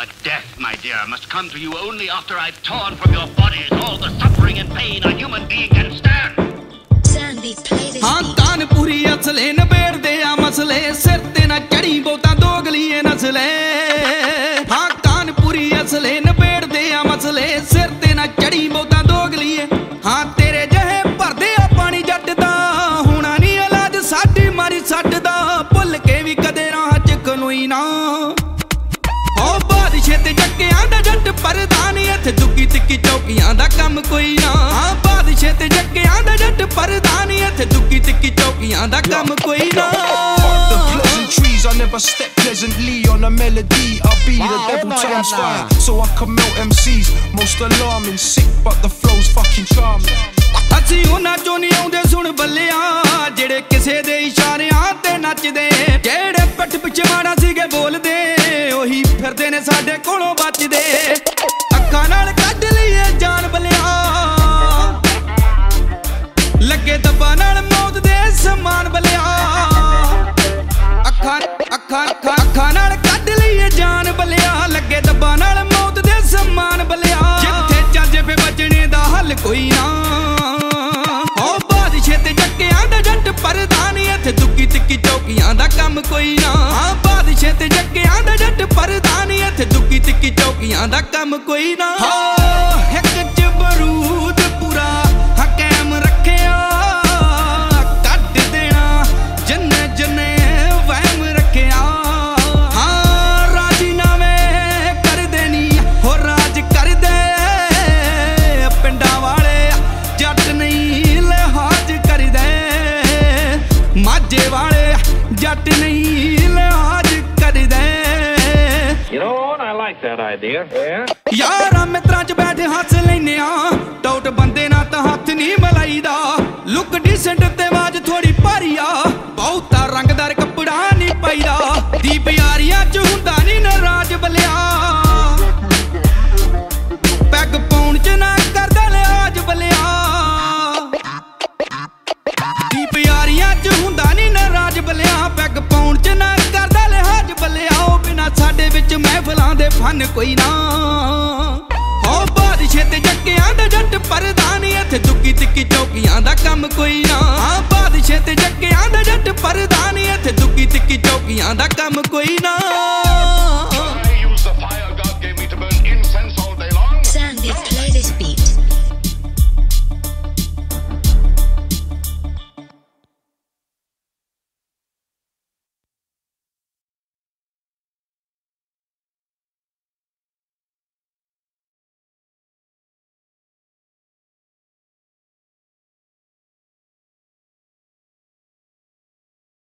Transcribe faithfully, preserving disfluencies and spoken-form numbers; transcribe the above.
But death, my dear, must come to you only after I've torn from your bodies all the suffering and pain a human being can stand. Sandy, play this हाँ beat. तान पूरी असले नबेड़ दे आ मसले सिर ते ना चढ़ी बोता दोगलिए नसले हाँ तान पूरी असले नबेड़ दे आ मसले सिर ते ना चढ़ी बोता दोगलिए हाँ तेरे जहे भरदे आ पानी जट दा होना नी इलाज साडी मारी सट दा भुल के भी कदे राह च खलोई ना ओ बादशाह ते जक्कियां दा जट परदानी इत्थे दुक्की तिक्की चौकियां दा कम कोई ना हाँ बादशाह ते जक्कियां दा जट परदानी इत्थे दुक्की तिक्की चौकियां दा कम कोई ना The pleasantries, I never step pleasantly on a melody. I'll be the devil times five, so I can melt M Cs. Most alarming, sick, but the flow's fucking charming. ਅਸੀਂ ਉਹਨਾਂ ਚੋਂ ਨਹੀਂ ਆਉਂਦੇ ਸੁਣ ਬੱਲਿਆ ਜਿਹੜੇ ਕਿਸੇ ਦੇ ਇਸ਼ਾਰਿਆਂ ਤੇ ਨੱਚਦੇ ਜਿਹੜੇ ਪਿੱਠ ਪਿੱਛੇ ਮਾੜਾ ਸੀਗੇ ਬੋਲਦੇ ਉਹੀ ਫਿਰਦੇ ਨੇ ਸਾਡੇ ਕੋਲੋਂ ਬਚਦੇ ਅੱਖਾਂ ਨਾਲ ਕੱਢ ਲਈਏ ਜਾਨ ਬੱਲਿਆ ਲੱਗੇ ਦੱਬਾ ਨਾਲ ਮੌਤ ਦੇ ਸਮਾਨ ਬੱਲਿਆ ਅੱਖਾਂ ਅੱਖਾਂ ਅੱਖਾਂ ਅੱਖਾਂ ਨਾਲ ਕੱਢ ਲਈਏ ਜਾਨ ਬੱਲਿਆ ਲੱਗੇ ਦੱਬਾ ਨਾਲ ਮੌਤ ਦੇ ਸਮਾਨ ਬੱਲਿਆ ਜਿੱਥੇ ਚੱਜੇ ਪੇ ਬਚਣੇ ਦਾ ਹੱਲ ਕੋਈ ਨਾ ਤੇ ਜੱਕਿਆਂ ਦਾ ਜੱਟ ਪਰਦਾਨੀ ਇੱਥੇ ਦੁੱਕੀ ਤਿੱਕੀ ਚੌਕੀਆਂ ਦਾ ਕੰਮ ਕੋਈ ਨਾ ਹਾਂ ਬਾਦਸ਼ਾਹ ਤੇ ਜੱਕਿਆਂ ਦਾ ਜੱਟ ਪਰਦਾਨੀ ਇੱਥੇ ਦੁੱਕੀ ਤਿੱਕੀ ਚੌਕੀਆਂ ਦਾ ਕੰਮ ਕੋਈ ਨਾ ਹੋ ਇੱਕ ਚ ਬਰੂਦ ਪੂਰਾ ਹਕੈਮ ਰੱਖਿਆ ਕੱਢ ਦੇਣਾ ਜਿੰਨੇ ਜਿੰਨੇ ਵਹਿਮ ਰੱਖਿਆ ਹਾਂ ਰਾਜੀਨਾਮੇ ਕਰ ਦੇਣੀ ਹੋ ਰਾਜ ਕਰਦੇ ਪਿੰਡਾਂ ਵਾਲੇ ਜੱਟ ਨਹੀਂ ਮਾਝੇ ਵਾਲੇ ਜੱਟ ਨਹੀਂ ਲਿਹਾਜ਼ ਕਰਦੇ You know what? I like that idea. Yeah. ਯਾਰਾਂ ਮਿੱਤਰਾਂ ਚ ਬੈਠ ਹੱਸ ਲੈਨੇ ਆ ਟੌਟ ਬੰਦੇ ਨਾਲ ਤਾਂ ਹੱਥ ਨਹੀਂ ਮਲਾਈਦਾ ਲੁੱਕ ਡੀਸੈਂਟ ਤੇ ਆਵਾਜ਼ ਥੋੜੀ ਭਾਰੀ ਆ ਬਹੁਤਾ ਰੰਗਦਾਰ ਕੱਪੜਾ ਨਹੀਂ ਪਾਈਦਾ ਦੀਪ ਯਾਰੀਆਂ ਚ ਹੁੰਦਾ ਨਹੀਂ ਨਾਰਾਜ਼ ਬਲਿਆ ਪੈਗ ਪਾਉਣ ਚ ਨਾ ਕਰਦਾ ਲਿਹਾਜ਼ ਬਲਿਆ ਦੀਪ ਯਾਰੀਆਂ ਚ ਹੁੰਦਾ ਨੀ ਨਾਰਾਜ਼ ਬੱਲਿਆ ਪੈਗ ਪਾਉਣ ਚ ਨਾ ਕਰਦਾ ਲਿਹਾਜ਼ ਬੱਲਿਆ ਉਹ ਬਿਨਾ ਸਾਡੇ ਵਿੱਚ ਮਹਿਫਲਾਂ ਦੇ ਫਨ ਕੋਈ ਨਾ ਹੋ ਬਾਦਸ਼ਾਹ ਤੇ ਜੱਕਿਆਂ ਦਾ ਜੱਟ ਪਰਦਾਨੀ ਇੱਥੇ ਦੁੱਕੀ ਤਿੱਕੀ ਚੌਕੀਆਂ ਦਾ ਕੰਮ ਕੋਈ ਨਾ ਹਾਂ ਬਾਦਸ਼ਾਹ ਤੇ ਜੱਕਿਆਂ ਦਾ ਜੱਟ ਪਰਦਾਨੀ ਇੱਥੇ ਦੁੱਕੀ ਤਿੱਕੀ ਚੌਕੀਆਂ ਦਾ ਕੰਮ ਕੋਈ ਨਾ